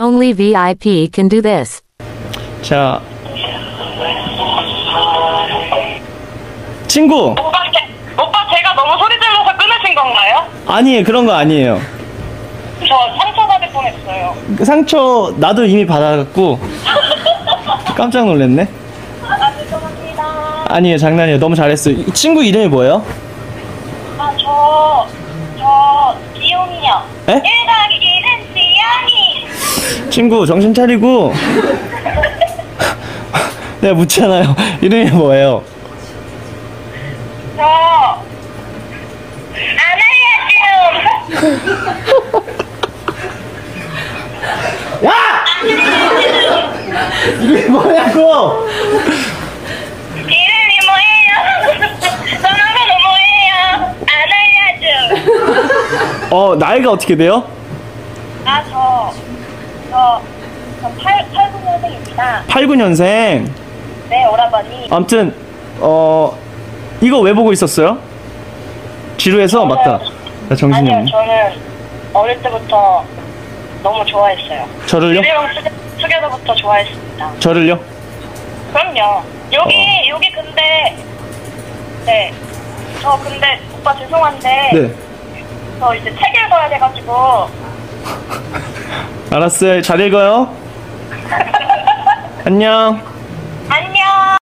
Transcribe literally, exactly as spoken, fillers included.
Only V I P can do this. 자, 친구. 오빠, 제, 오빠 제가 너무 소리 질러서 끊으신 건가요? 아니에요, 그런 거 아니에요. 저 상처받을 뻔했어요. 그 상처 나도 이미 받아갖고 깜짝 놀랐네. 아, 죄송합니다. 아니에요, 장난이에요. 너무 잘했어요. 이 친구 이름이 뭐예요? 아, 저, 저, 기용이요. 에? 일 더하기 일은 지영이. 친구 정신 차리고. 내가 묻잖아요. 이름이 뭐예요? 저, 안 알려줘. 야! 이게 뭐냐고! 이름이 뭐예요? 전화번호 뭐예요? 안 알려줘. 어, 나이가 어떻게 돼요? 아, 저, 저, 저 팔, 팔, 구 년생입니다. 팔십구 년생. 네, 오라버니. 아무튼, 어, 이거 왜 보고 있었어요? 지루해서? 맞다. 나 정신이 아니요, 없네. 저는 어릴 때부터 너무 좋아했어요. 저를요? 유령 투게더부터 좋아했습니다. 저를요? 그럼요. 여기, 어. 여기 근데, 네. 저 근데, 오빠 죄송한데. 네. 저 이제 책 읽어야 돼가지고. 알았어요. 잘 읽어요. 안녕.